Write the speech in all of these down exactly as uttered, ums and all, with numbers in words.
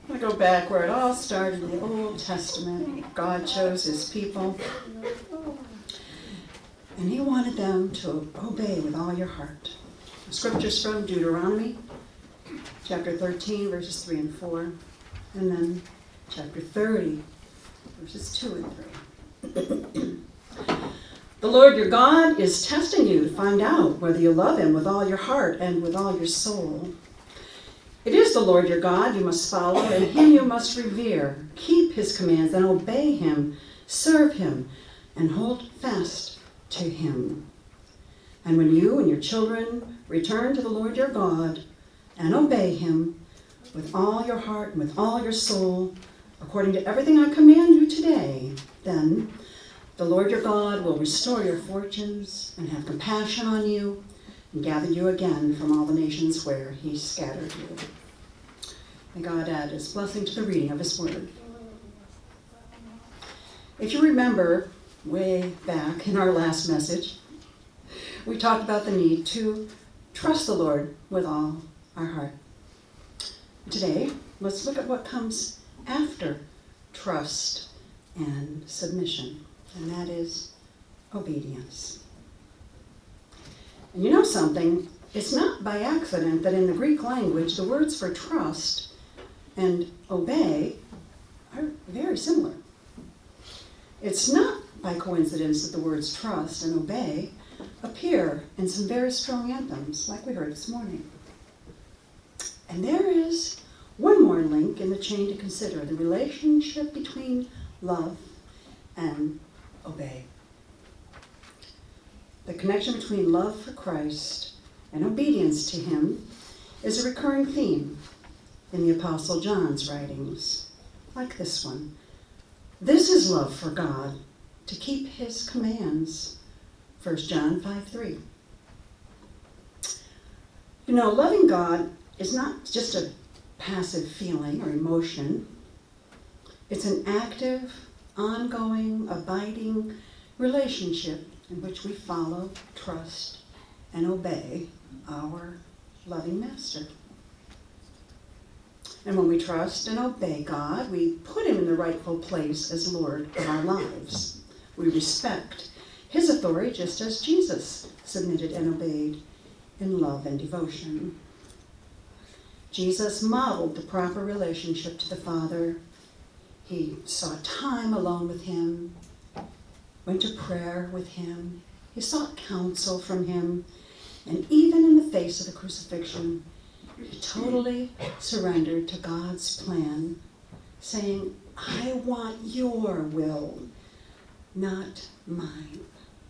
I go back where it all started in the Old Testament. God chose his people, and he wanted them to obey with all your heart. The scriptures from Deuteronomy, chapter thirteen, verses three and four, and then chapter thirty, verses two and three. The Lord your God is testing you to find out whether you love him with all your heart and with all your soul. It is the Lord your God you must follow, and him you must revere. Keep his commands and obey him. Serve him and hold fast to him. And when you and your children return to the Lord your God and obey him with all your heart and with all your soul, according to everything I command you today, then the Lord your God will restore your fortunes and have compassion on you and gather you again from all the nations where he scattered you. May God add his blessing to the reading of his word. If you remember way back in our last message, we talked about the need to trust the Lord with all our heart. Today, let's look at what comes after trust and submission, and that is obedience. And you know something? It's not by accident that in the Greek language, the words for trust and obey are very similar. It's not by coincidence that the words trust and obey appear in some very strong anthems, like we heard this morning. And there is one more link in the chain to consider, the relationship between love and obey. The connection between love for Christ and obedience to him is a recurring theme in the Apostle John's writings, like this one. This is love for God, to keep his commands. First John five three. You know, loving God is not just a passive feeling or emotion. It's an active, ongoing, abiding relationship in which we follow, trust, and obey our loving master. And when we trust and obey God, we put him in the rightful place as Lord of our lives. We respect his authority just as Jesus submitted and obeyed in love and devotion. Jesus modeled the proper relationship to the Father. He sought time alone with him, went to prayer with him. He sought counsel from him. And even in the face of the crucifixion, he totally surrendered to God's plan, saying, I want your will, not mine.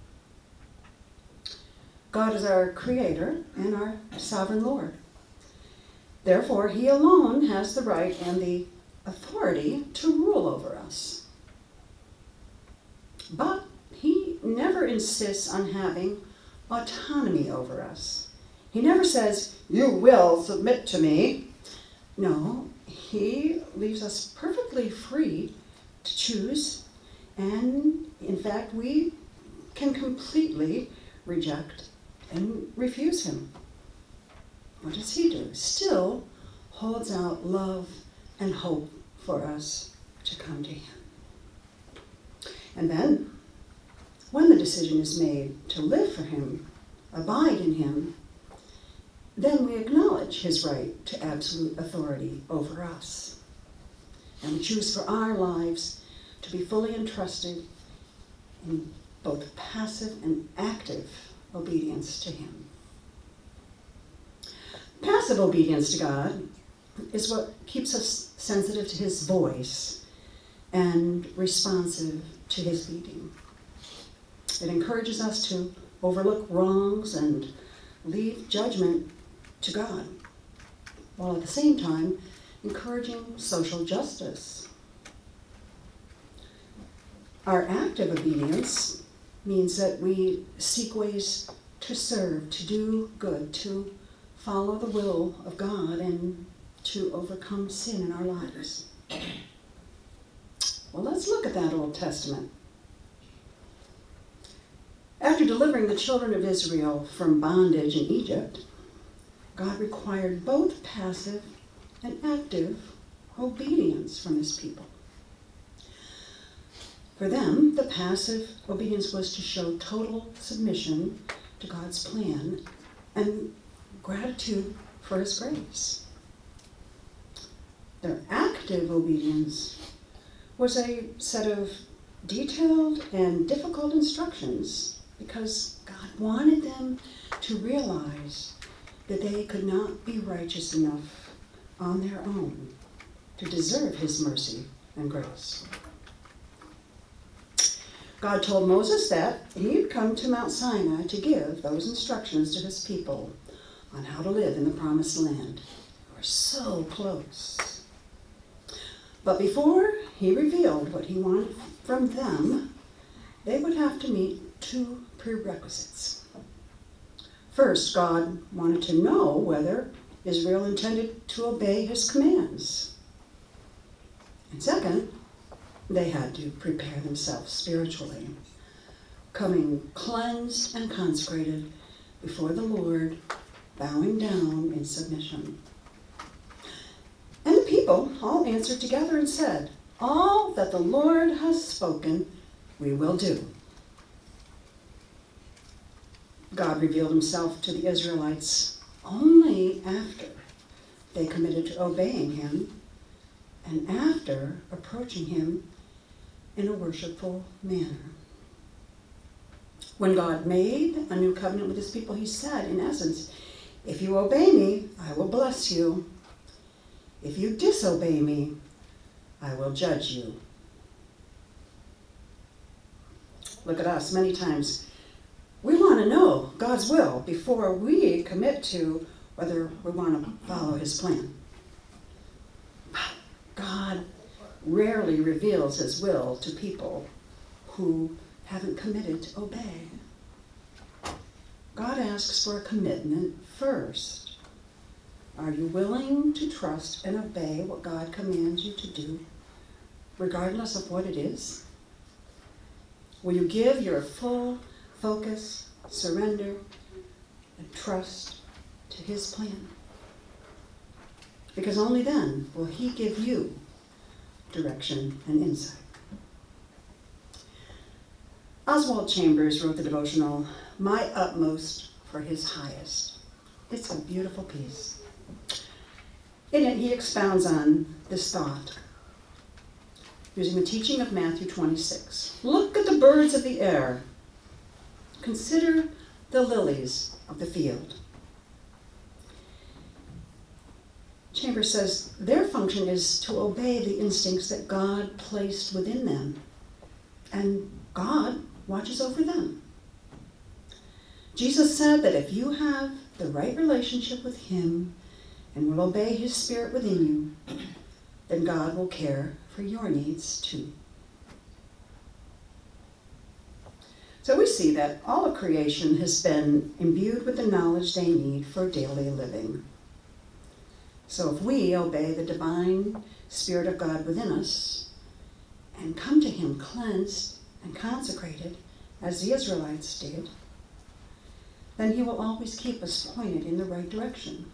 God is our creator and our sovereign Lord. Therefore, he alone has the right and the authority to rule over us. But he never insists on having autonomy over us. He never says, you will submit to me. No, he leaves us perfectly free to choose, and in fact, we can completely reject and refuse him. What does he do? Still holds out love and hope for us to come to him. And then, when the decision is made to live for him, abide in him, then we acknowledge his right to absolute authority over us. And we choose for our lives to be fully entrusted in both passive and active obedience to him. Passive obedience to God is what keeps us sensitive to his voice and responsive to his leading. It encourages us to overlook wrongs and leave judgment to God, while at the same time encouraging social justice. Our active obedience means that we seek ways to serve, to do good, to follow the will of God, and to overcome sin in our lives. Well, let's look at that Old Testament. After delivering the children of Israel from bondage in Egypt, God required both passive and active obedience from his people. For them, the passive obedience was to show total submission to God's plan and gratitude for his grace. Their active obedience was a set of detailed and difficult instructions because God wanted them to realize that they could not be righteous enough on their own to deserve his mercy and grace. God told Moses that he had come to Mount Sinai to give those instructions to his people on how to live in the promised land. We're so close. But before he revealed what he wanted from them, they would have to meet two prerequisites. First, God wanted to know whether Israel intended to obey his commands. And second, they had to prepare themselves spiritually, coming cleansed and consecrated before the Lord, bowing down in submission. And the people all answered together and said, "All that the Lord has spoken, we will do." God revealed himself to the Israelites only after they committed to obeying him and after approaching him in a worshipful manner. When God made a new covenant with his people, he said, in essence, "If you obey me, I will bless you. If you disobey me, I will judge you." Look at us. Many times we want to know God's will before we commit to whether we want to follow his plan. God rarely reveals his will to people who haven't committed to obey. God asks for a commitment first. Are you willing to trust and obey what God commands you to do, regardless of what it is? Will you give your full focus, surrender, and trust to his plan? Because only then will he give you direction and insight. Oswald Chambers wrote the devotional, "My Utmost for His Highest." It's a beautiful piece. In it, he expounds on this thought using the teaching of Matthew twenty-six. Look at the birds of the air. Consider the lilies of the field. Chambers says their function is to obey the instincts that God placed within them, and God watches over them. Jesus said that if you have the right relationship with him and will obey his spirit within you, then God will care for your needs too. So we see that all of creation has been imbued with the knowledge they need for daily living. So if we obey the divine Spirit of God within us and come to him cleansed and consecrated, as the Israelites did, then he will always keep us pointed in the right direction.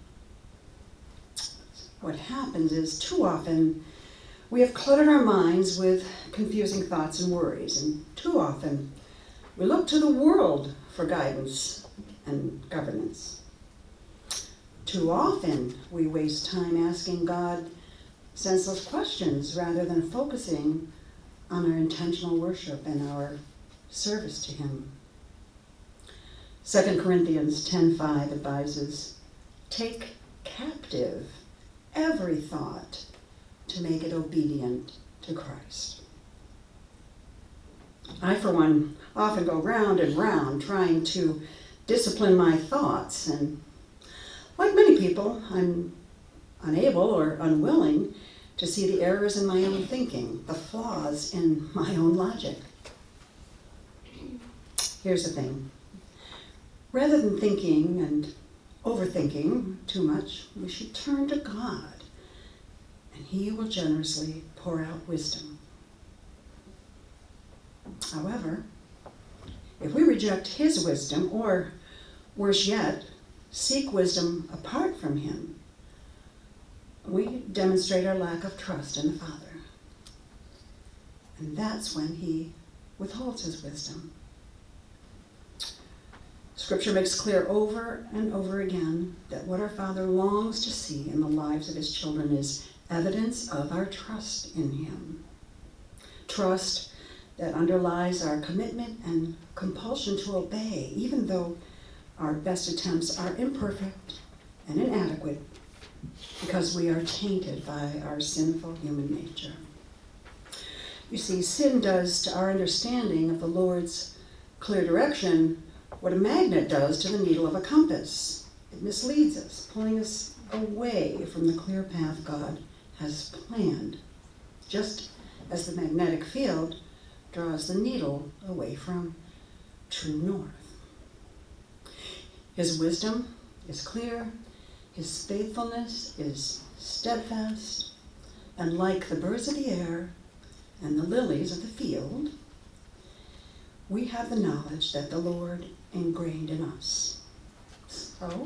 What happens is, too often, we have cluttered our minds with confusing thoughts and worries, and too often, we look to the world for guidance and governance. Too often, we waste time asking God senseless questions rather than focusing on our intentional worship and our service to him. Second Corinthians ten five advises, take captive every thought to make it obedient to Christ. I, for one, often go round and round trying to discipline my thoughts, and like many people, I'm unable or unwilling to see the errors in my own thinking, the flaws in my own logic. Here's the thing. Rather than thinking and overthinking too much, we should turn to God, and he will generously pour out wisdom. However, if we reject his wisdom, or worse yet, seek wisdom apart from him, we demonstrate our lack of trust in the Father. And that's when he withholds his wisdom. Scripture makes clear over and over again that what our Father longs to see in the lives of his children is evidence of our trust in him. Trust that underlies our commitment and compulsion to obey, even though our best attempts are imperfect and inadequate, because we are tainted by our sinful human nature. You see, sin does to our understanding of the Lord's clear direction what a magnet does to the needle of a compass. It misleads us, pulling us away from the clear path God has planned, just as the magnetic field draws the needle away from true north. His wisdom is clear, his faithfulness is steadfast, and like the birds of the air and the lilies of the field, we have the knowledge that the Lord ingrained in us. So,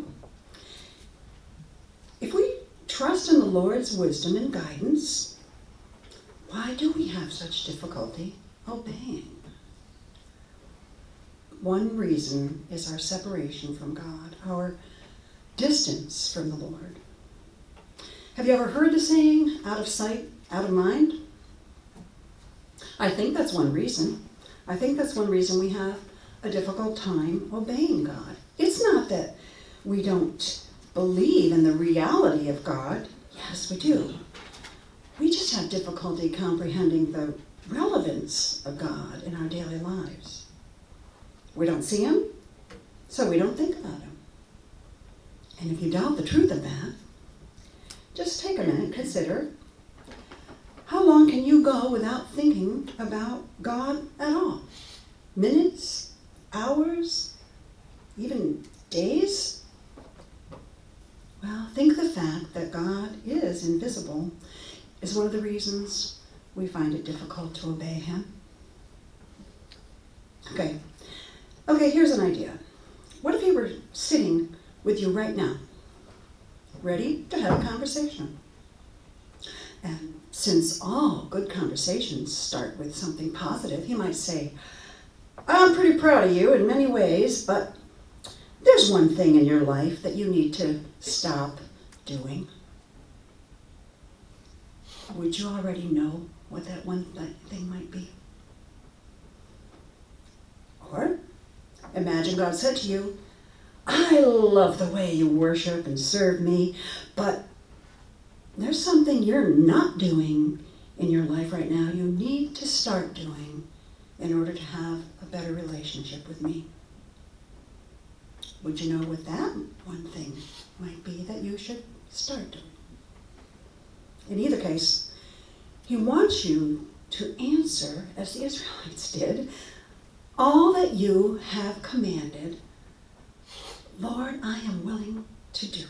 if we trust in the Lord's wisdom and guidance, why do we have such difficulty obeying? One reason is our separation from God, our distance from the Lord. Have you ever heard the saying, out of sight, out of mind? I think that's one reason. I think that's one reason we have a difficult time obeying God. It's not that we don't believe in the reality of God. Yes, we do. We just have difficulty comprehending the relevance of God in our daily lives. We don't see him, so we don't think about him. And if you doubt the truth of that, just take a minute and consider, how long can you go without thinking about God at all? Minutes? Hours? Even days? Well, think the fact that God is invisible is one of the reasons we find it difficult to obey him. Okay. Okay, here's an idea. What if he were sitting with you right now, ready to have a conversation? And since all good conversations start with something positive, he might say, I'm pretty proud of you in many ways, but there's one thing in your life that you need to stop doing. Would you already know what that one thing might be? Or imagine God said to you, I love the way you worship and serve me, but there's something you're not doing in your life right now you need to start doing in order to have a better relationship with me. Would you know what that one thing might be that you should start doing? In either case, he wants you to answer, as the Israelites did, all that you have commanded, Lord, I am willing to do.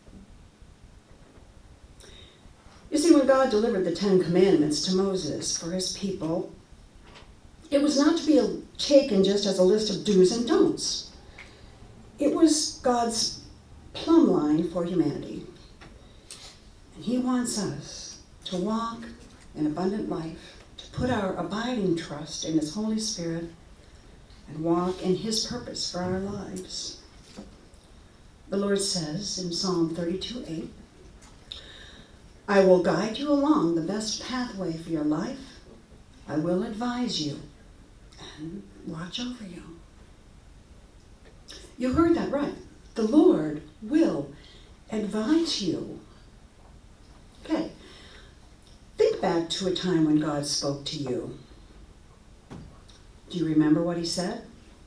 You see, when God delivered the Ten Commandments to Moses for his people, it was not to be taken just as a list of do's and don'ts. It was God's plumb line for humanity. And he wants us to walk an abundant life, to put our abiding trust in his Holy Spirit, and walk in his purpose for our lives. The Lord says in Psalm thirty-two eight, I will guide you along the best pathway for your life. I will advise you and watch over you. You heard that right. The Lord will advise you. Okay. Think back to a time when God spoke to you. Do you remember what he said?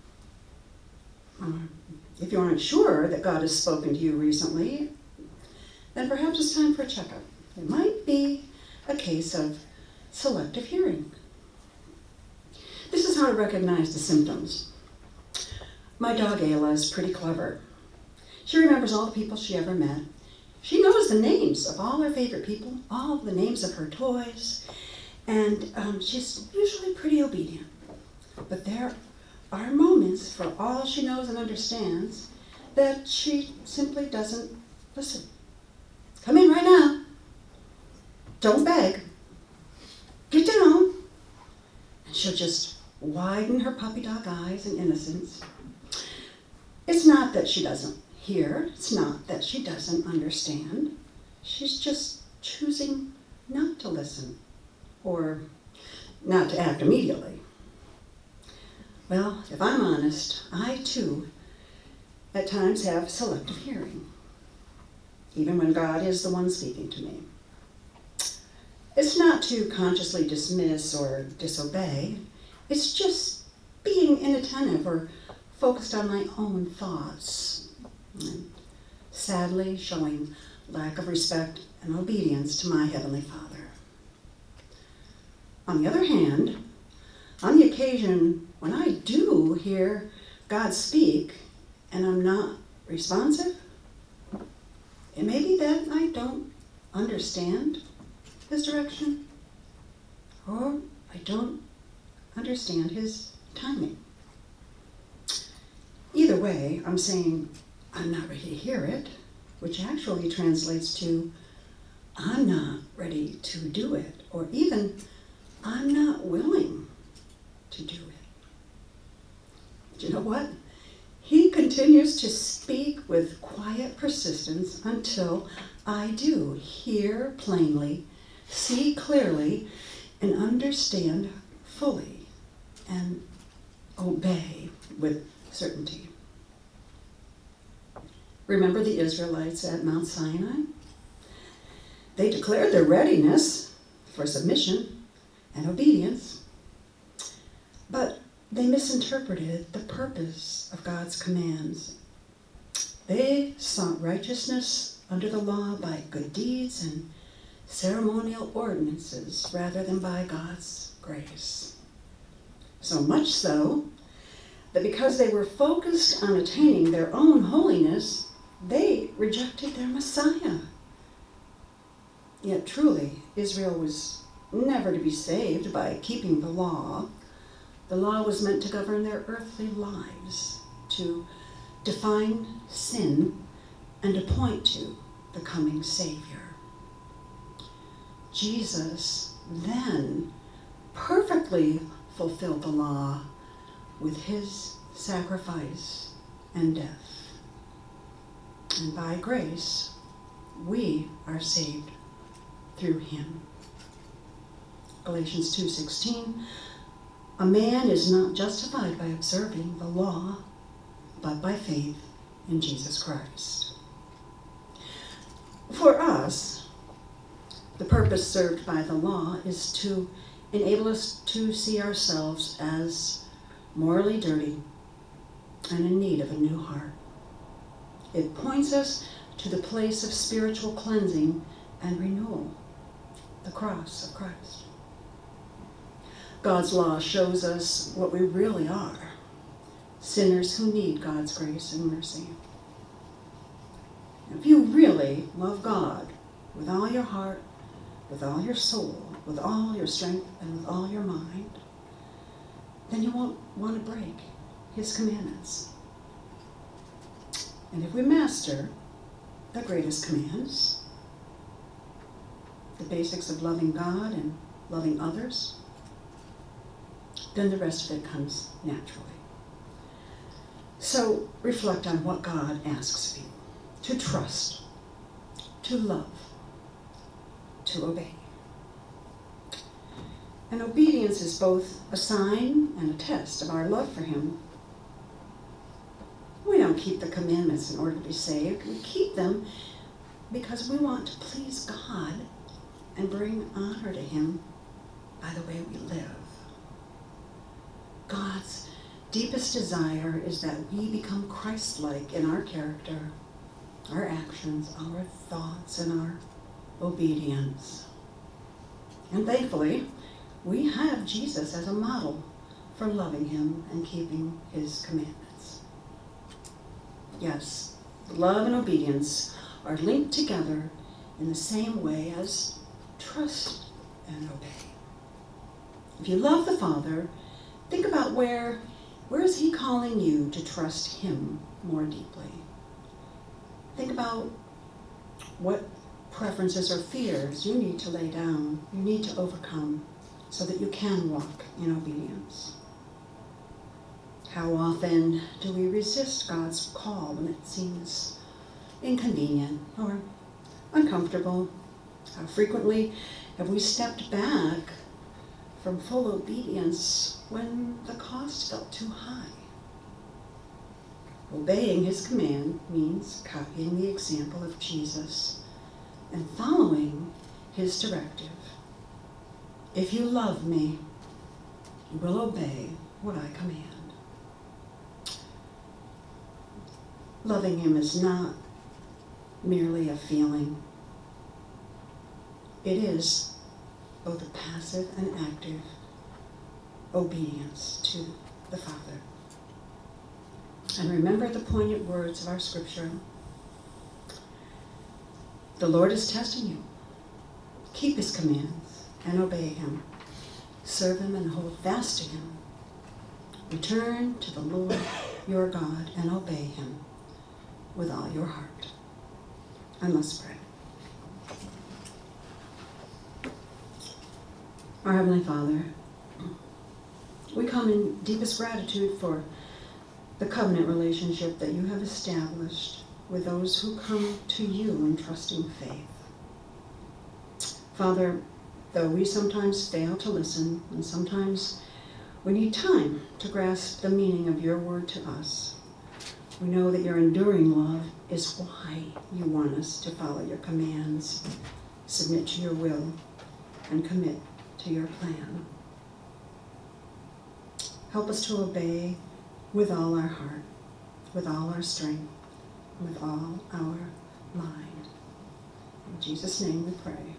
Um, if you aren't sure that God has spoken to you recently, then perhaps it's time for a checkup. It might be a case of selective hearing. This is how to recognize the symptoms. My dog Ayla is pretty clever. She remembers all the people she ever met. She knows the names of all her favorite people, all the names of her toys, and um, she's usually pretty obedient. But there are moments, for all she knows and understands, that she simply doesn't listen. Come in right now. don't beg. Get down. And she'll just widen her puppy dog eyes in innocence. It's not that she doesn't hear. It's not that she doesn't understand. She's just choosing not to listen or not to act immediately. Well, if I'm honest, I too at times have selective hearing, even when God is the one speaking to me. It's not to consciously dismiss or disobey. It's just being inattentive or focused on my own thoughts, and sadly showing lack of respect and obedience to my Heavenly Father. On the other hand, on the occasion when I do hear God speak and I'm not responsive, it may be that I don't understand His direction, or I don't understand His timing. Either way, I'm saying I'm not ready to hear it, which actually translates to I'm not ready to do it, or even I'm not willing to do it. But you know what? He continues to speak with quiet persistence until I do hear plainly, see clearly, and understand fully, and obey with certainty. Remember the Israelites at Mount Sinai? They declared their readiness for submission and obedience, but they misinterpreted the purpose of God's commands. They sought righteousness under the law by good deeds and ceremonial ordinances rather than by God's grace. So much so that because they were focused on attaining their own holiness, they rejected their Messiah. Yet truly, Israel was never to be saved by keeping the law. The law was meant to govern their earthly lives, to define sin, and to point to the coming Savior. Jesus then perfectly fulfilled the law with His sacrifice and death. And by grace, we are saved through Him. Galatians two sixteen, a man is not justified by observing the law, but by faith in Jesus Christ. For us, the purpose served by the law is to enable us to see ourselves as morally dirty and in need of a new heart. It points us to the place of spiritual cleansing and renewal, the cross of Christ. God's law shows us what we really are, sinners who need God's grace and mercy. If you really love God with all your heart, with all your soul, with all your strength, and with all your mind, then you won't want to break His commandments. And if we master the greatest commands, the basics of loving God and loving others, then the rest of it comes naturally. So reflect on what God asks of you: to trust, to love, to obey. And obedience is both a sign and a test of our love for Him. We don't keep the commandments in order to be saved. We keep them because we want to please God and bring honor to Him by the way we live. God's deepest desire is that we become Christ-like in our character, our actions, our thoughts, and our obedience. And thankfully, we have Jesus as a model for loving Him and keeping His commandments. Yes, love and obedience are linked together in the same way as trust and obey. If you love the Father, think about where, where is He calling you to trust Him more deeply. Think about what preferences or fears you need to lay down, you need to overcome so that you can walk in obedience. How often do we resist God's call when it seems inconvenient or uncomfortable? How frequently have we stepped back from full obedience when the cost felt too high? Obeying his command means copying the example of Jesus and following his directive. If you love me, you will obey what I command. Loving him is not merely a feeling. It is both a passive and active obedience to the Father. And remember the poignant words of our scripture. The Lord is testing you. Keep his commands and obey him. Serve him and hold fast to him. Return to the Lord your God and obey him with all your heart. And let's pray. Our Heavenly Father, we come in deepest gratitude for the covenant relationship that you have established with those who come to you in trusting faith. Father, though we sometimes fail to listen, and sometimes we need time to grasp the meaning of your word to us, we know that your enduring love is why you want us to follow your commands, submit to your will, and commit to your plan. Help us to obey with all our heart, with all our strength, with all our mind. In Jesus' name we pray.